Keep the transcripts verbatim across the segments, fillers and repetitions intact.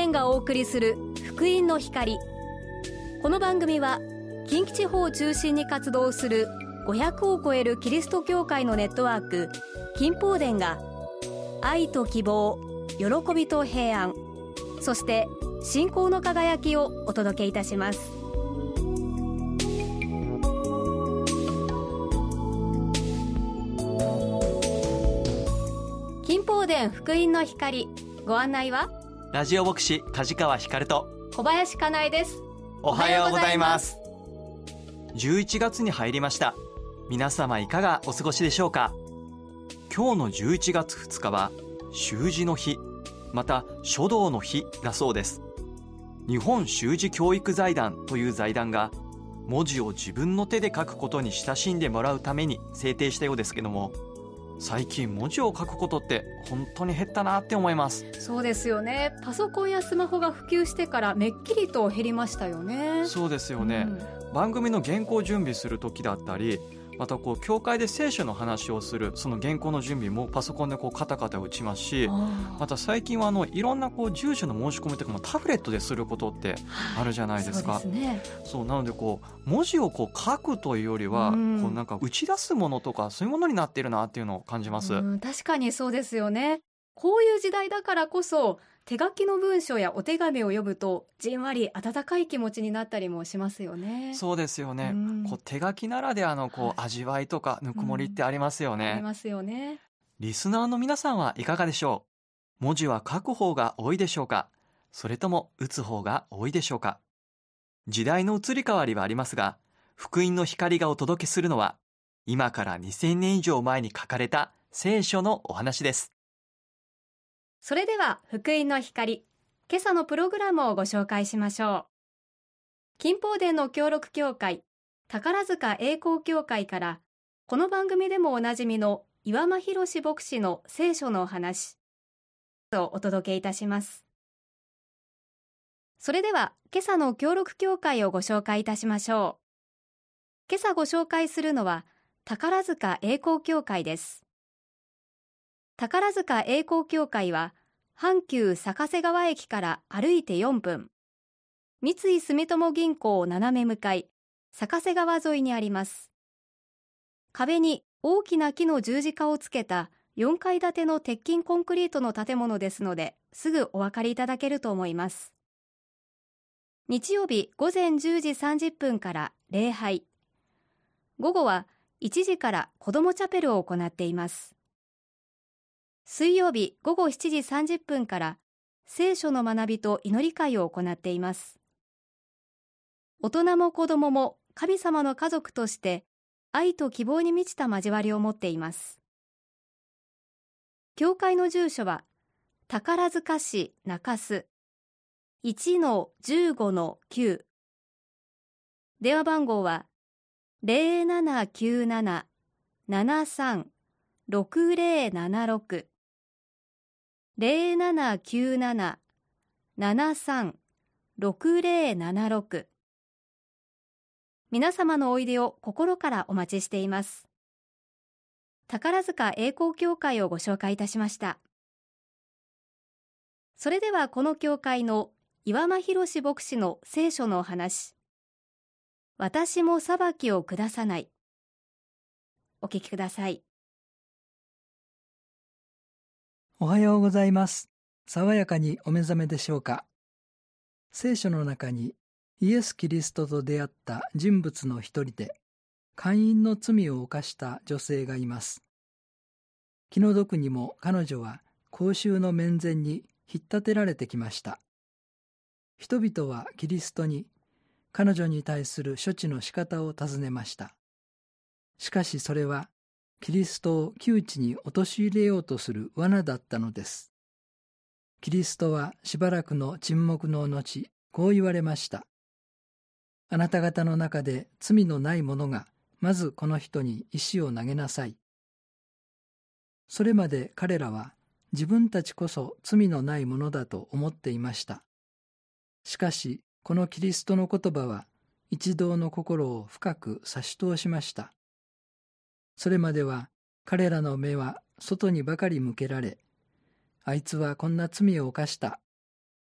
伝がお送りする福音の光。この番組は近畿地方を中心に活動するごひゃくを超えるキリスト教会のネットワーク近方伝が愛と希望、喜びと平安、そして信仰の輝きをお届けいたします。近方伝福音の光、ご案内はラジオ牧師梶川光と小林かなえです。 おはようございます。じゅういちがつに入りました。皆様いかがお過ごしでしょうか。今日のじゅういちがつふつかは習字の日、また書道の日だそうです。日本習字教育財団という財団が文字を自分の手で書くことに親しんでもらうために制定したようですけども、最近文字を書くことって本当に減ったなって思います。 そうですよね。パソコンやスマホが普及してからめっきりと減りましたよね。 そうですよね、うん、番組の原稿準備する時だったり、またこう教会で聖書の話をするその原稿の準備もパソコンでこうカタカタ打ちますし、また最近はあのいろんなこう住所の申し込みとかもタブレットですることってあるじゃないですか。 はい、そうですね。 そうなのでこう文字をこう書くというよりは、うん、こうなんか打ち出すものとかそういうものになっているなっていうのを感じます。 うん、確かにそうですよね。こういう時代だからこそ手書きの文章やお手紙を読むとじんわり温かい気持ちになったりもしますよね。 そうですよね、うん、こう手書きならではのこう味わいとかぬくもりってありますよね、うん、 ありますよね。 リスナーの皆さんはいかがでしょう。文字は書く方が多いでしょうか、それとも打つ方が多いでしょうか。時代の移り変わりはありますが、福音の光がお届けするのは今からにせんねん以上前に書かれた聖書のお話です。 それでは福音の光、今朝のプログラムをご紹介しましょう。近方伝の協力協会宝塚栄光協会からこの番組でもおなじみの岩間博牧師の聖書のお話をお届けいたします。それでは今朝の協力協会をご紹介いたしましょう。今朝ご紹介するのは宝塚栄光協会です。宝塚栄光協会は阪急坂瀬川駅から歩いてよんぷん、三井住友銀行斜め向かい坂瀬川沿いにあります。壁に大きな木の十字架をつけたよんかい建ての鉄筋コンクリートの建物ですので、すぐお分かりいただけると思います。日曜日午前じゅうじさんじゅっぷんから礼拝、午後はいちじから子どもチャペルを行っています。水曜日午後しちじさんじゅっぷんから聖書の学びと祈り会を行っています。大人も子どもも神様の家族として愛と希望に満ちた交わりを持っています。教会の住所は宝塚市中洲 いちのじゅうごのきゅう、電話番号は ゼロななきゅうなな ななさん ろくゼロななろく ゼロななきゅうなな ななさん ろくゼロななろく。皆様のおいでを心からお待ちしています。宝塚栄光協会をご紹介いたしました。それではこの教会の岩間博牧師の聖書のお話、私も裁きを下さない、お聞きください。 おはようございます。爽やかにお目覚めでしょうか。聖書の中にイエス・キリストと出会った人物の一人で、姦淫の罪を犯した女性がいます。気の毒にも彼女は公衆の面前に引っ立てられてきました。人々はキリストに彼女に対する処置の仕方を尋ねました。しかしそれはキリストを窮地に陥れようとする罠だったのです。キリストはしばらくの沈黙の後、こう言われました。あなた方の中で罪のない者がまずこの人に石を投げなさい。それまで彼らは自分たちこそ罪のないものだと思っていました。しかしこのキリストの言葉は一同の心を深く差し通しました。それまでは彼らの目は外にばかり向けられ、あいつはこんな罪を犯した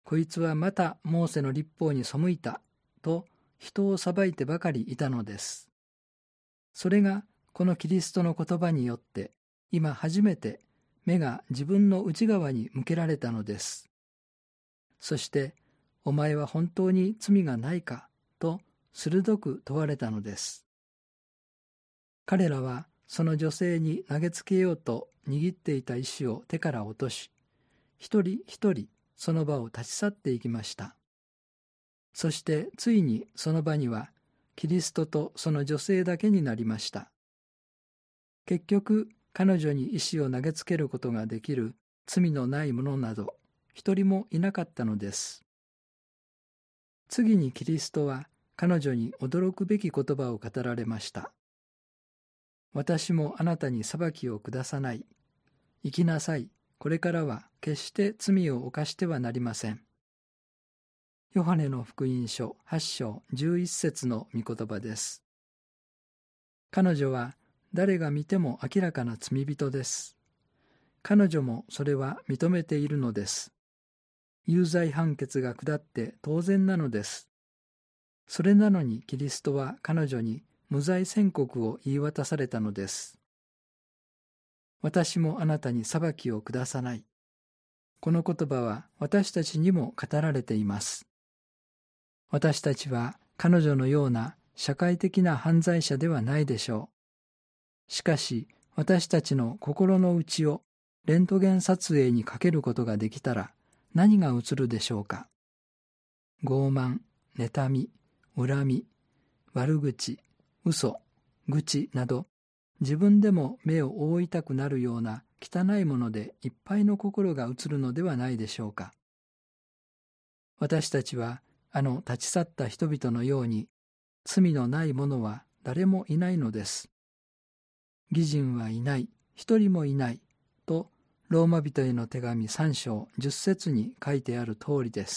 こいつはまたモーセの律法に背いたと人を裁いてばかりいたのです。それがこのキリストの言葉によって今初めて目が自分の内側に向けられたのです。そしてお前は本当に罪がないかと鋭く問われたのです。彼らはその女性に投げつけようと握っていた石を手から落とし、一人一人その場を立ち去っていきました。そしてついにその場にはキリストとその女性だけになりました。結局彼女に石を投げつけることができる罪のない者など一人もいなかったのです。次にキリストは彼女に驚くべき言葉を語られました。私もあなたに裁きを下さない。生きなさい。これからは決して罪を犯してはなりません。ヨハネの福音書はち章じゅういち節の御言葉です。彼女は誰が見ても明らかな罪人です。彼女もそれは認めているのです。有罪判決が下って当然なのです。それなのにキリストは彼女に無罪宣告を言い渡されたのです。私もあなたに裁きを下さない。この言葉は私たちにも語られています。私たちは彼女のような社会的な犯罪者ではないでしょう。しかし私たちの心の内をレントゲン撮影にかけることができたら何が映るでしょうか。傲慢、妬み、恨み、悪口、嘘、愚痴など自分でも目を覆いたくなるような汚いものでいっぱいの心が映るのではないでしょうか。私たちはあの立ち去った人々のように罪のない者は誰もいないのです。義人はいない、一人もいないとローマ人への手紙さん章じゅっ節に書いてある通りです。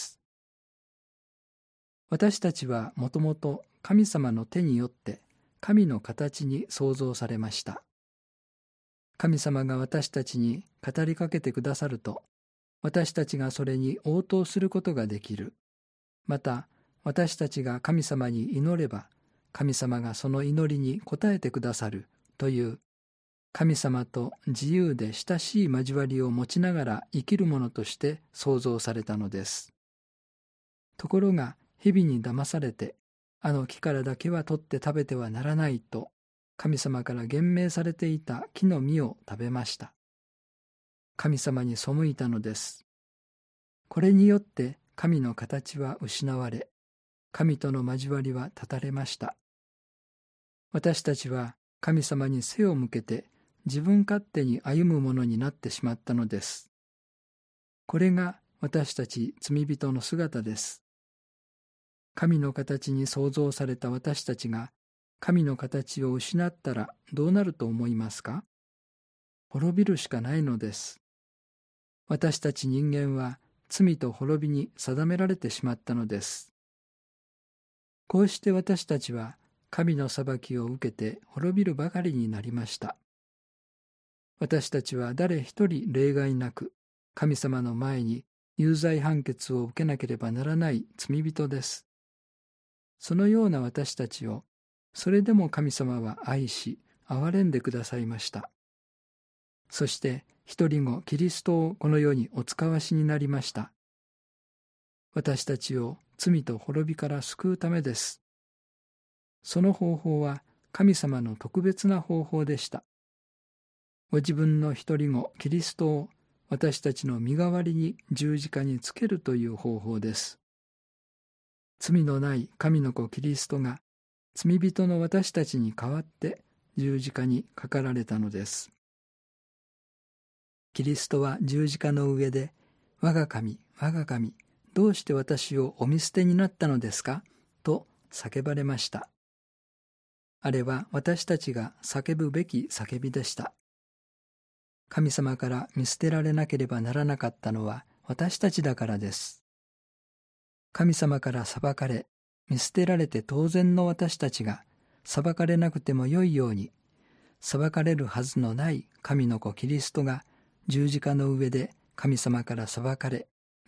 私たちはもともと神様の手によって神の形に創造されました。神様が私たちに語りかけてくださると、私たちがそれに応答することができる。また、私たちが神様に祈れば、神様がその祈りに応えてくださるという、神様と自由で親しい交わりを持ちながら生きるものとして創造されたのです。ところが、蛇に騙されて、あの木からだけは取って食べてはならないと、神様から厳命されていた木の実を食べました。神様に背いたのです。これによって神の形は失われ、神との交わりは断たれました。私たちは神様に背を向けて自分勝手に歩むものになってしまったのです。これが私たち罪人の姿です。神の形に創造された私たちが神の形を失ったらどうなると思いますか？滅びるしかないのです。私たち人間は罪と滅びに定められてしまったのです。こうして私たちは神の裁きを受けて滅びるばかりになりました。私たちは誰一人例外なく神様の前に有罪判決を受けなければならない罪人です。そのような私たちを、それでも神様は愛し、憐れんでくださいました。そして、一人後、キリストをこの世にお使わしになりました。私たちを罪と滅びから救うためです。その方法は、神様の特別な方法でした。ご自分の一人後、キリストを私たちの身代わりに十字架につけるという方法です。罪のない神の子キリストが罪人の私たちに代わって十字架にかかられたのです。キリストは十字架の上で、我が神、我が神、どうして私をお見捨てになったのですかと叫ばれました。あれは私たちが叫ぶべき叫びでした。神様から見捨てられなければならなかったのは私たちだからです。神様から裁かれ、見捨てられて当然の私たちが裁かれなくてもよいように、裁かれるはずのない神の子キリストが十字架の上で神様から裁かれ、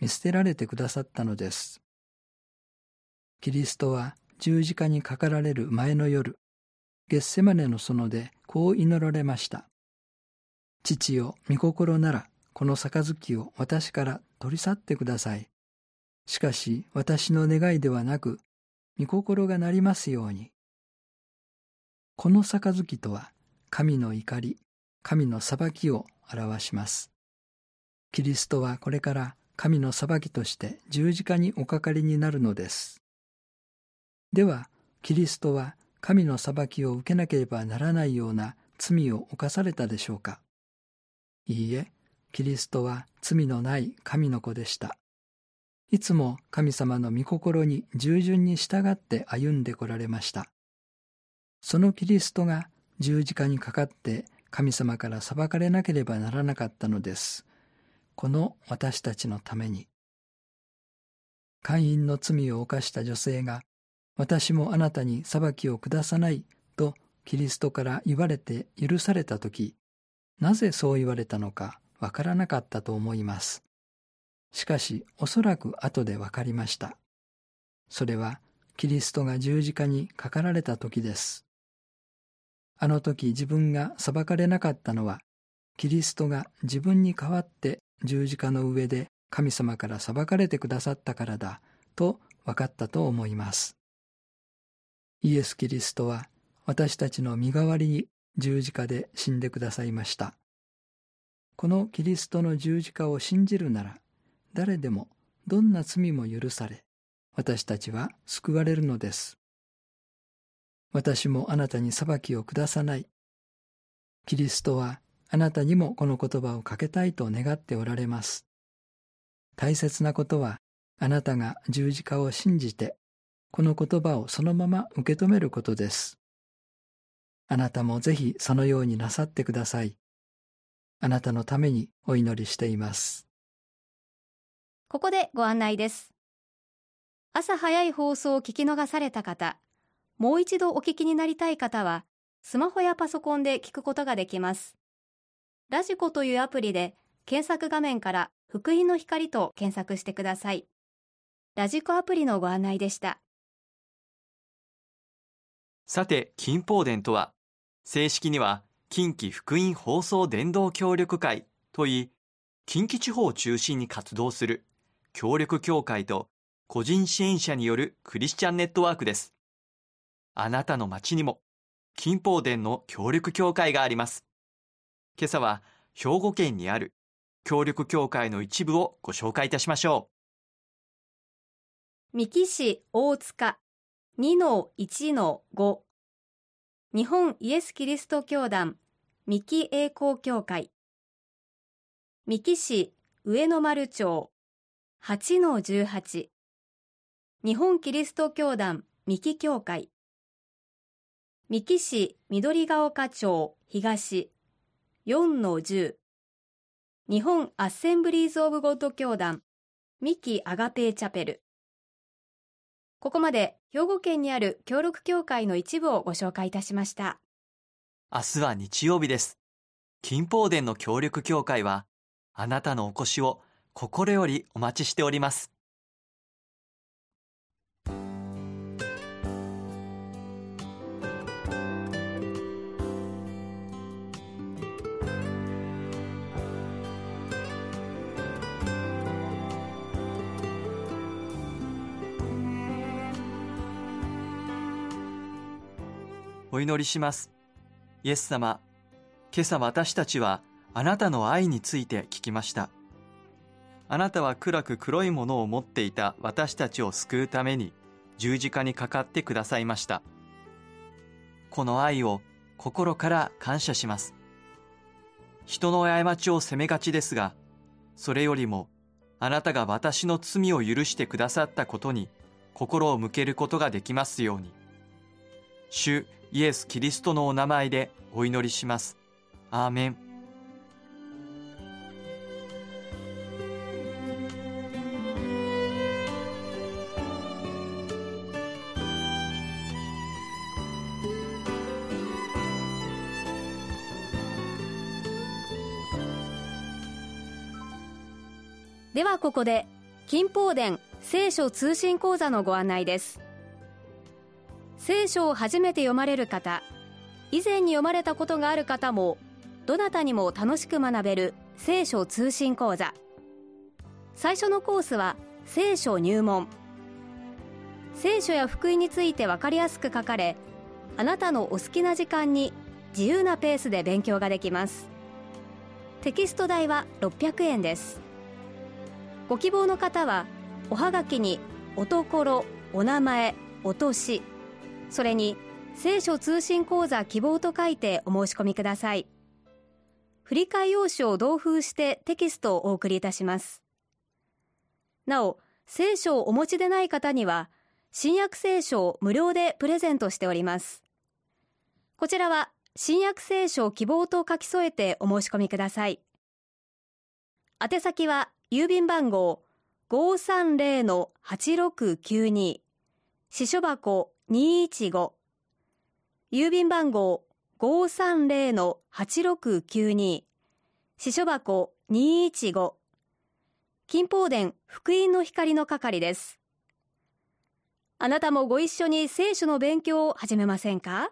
見捨てられてくださったのです。キリストは十字架にかかられる前の夜、ゲッセマネの園でこう祈られました。父よ、御心ならこの杯を私から取り去ってください。しかし私の願いではなく、御心がなりますように。この杯とは、神の怒り、神の裁きを表します。キリストはこれから神の裁きとして十字架におかかりになるのです。では、キリストは神の裁きを受けなければならないような罪を犯されたでしょうか。いいえ、キリストは罪のない神の子でした。いつも神様の御心に従順に従って歩んでこられました。そのキリストが十字架にかかって神様から裁かれなければならなかったのです。この私たちのために。姦淫の罪を犯した女性が、私もあなたに裁きを下さないとキリストから言われて許されたとき、なぜそう言われたのかわからなかったと思います。しかしおそらく後でわかりました。それはキリストが十字架にかかられたときです。あの時自分が裁かれなかったのは、キリストが自分に代わって十字架の上で神様から裁かれてくださったからだと分かったと思います。イエス・キリストは私たちの身代わりに十字架で死んでくださいました。このキリストの十字架を信じるなら、誰でもどんな罪も許され、私たちは救われるのです。私もあなたに裁きを下さない。キリストはあなたにもこの言葉をかけたいと願っておられます。大切なことは、あなたが十字架を信じて、この言葉をそのまま受け止めることです。あなたもぜひそのようになさってください。あなたのためにお祈りしています。 ここでご案内です。朝早い放送を聞き逃された方、もう一度お聞きになりたい方は、スマホやパソコンで聞くことができます。ラジコというアプリで検索画面から福音の光と検索してください。ラジコアプリのご案内でした。 さて、近邦伝とは、正式には近畿福音放送伝道協力会といい、近畿地方を中心に活動する協力協会と個人支援者によるクリスチャンネットワークです。あなたの町にも近邦伝の協力協会があります。今朝は兵庫県にある協力協会の一部をご紹介いたしましょう。三木市大塚 にのいちのご 日本イエスキリスト教団三木栄光教会、三木市上野丸町 はちのじゅうはち、日本キリスト教団三木教会、三木市緑ヶ丘町東 よんのじゅう、日本アッセンブリーズ・オブ・ゴッド教団三木アガペーチャペル。ここまで兵庫県にある協力協会の一部をご紹介いたしました。 う。明日は日曜日です。近邦伝の協力協会は、あなたのお越しを心よりお待ちしております。お祈りします。イエス様、今朝私たちはあなたの愛について聞きました。あなたは暗く黒いものを持っていた私たちを救うために十字架にかかってくださいました。この愛を心から感謝します。人の過ちを責めがちですが、それよりもあなたが私の罪を許してくださったことに心を向けることができますように。主イエス・キリストのお名前でお祈りします。アーメン。 ではここで金宝殿聖書通信講座のご案内です。聖書を初めて読まれる方、以前に読まれたことがある方も、どなたにも楽しく学べる聖書通信講座。最初のコースは聖書入門。聖書や福音について分かりやすく書かれ、あなたのお好きな時間に自由なペースで勉強ができます。テキスト代はろっぴゃくえんです。ご希望の方はおはがきにおところ、お名前、お年、それに聖書通信講座希望と書いてお申し込みください。振替用紙を同封してテキストをお送りいたします。なお、聖書をお持ちでない方には新約聖書を無料でプレゼントしております。こちらは新約聖書希望と書き添えてお申し込みください。宛先は郵便番号 ごーさんぜろのはちろくきゅうに、支所箱にいちご、郵便番号 ごーさんぜろのはちろくきゅうに、支所箱にいちご、金宝殿福音の光の係です。あなたもご一緒に聖書の勉強を始めませんか？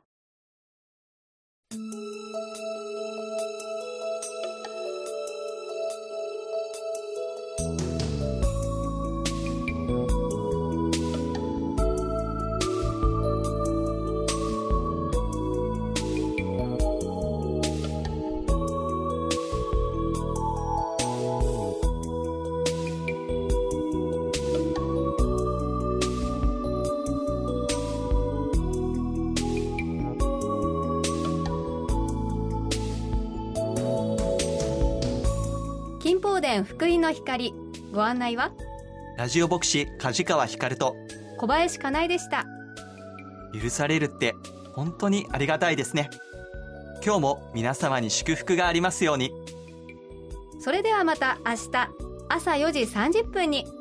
金宝殿福音の光、ご案内はラジオ牧師梶川光と小林かなえでした。 許されるって本当にありがたいですね。今日も皆様に祝福がありますように。 それではまた明日朝よじさんじゅっぷんに。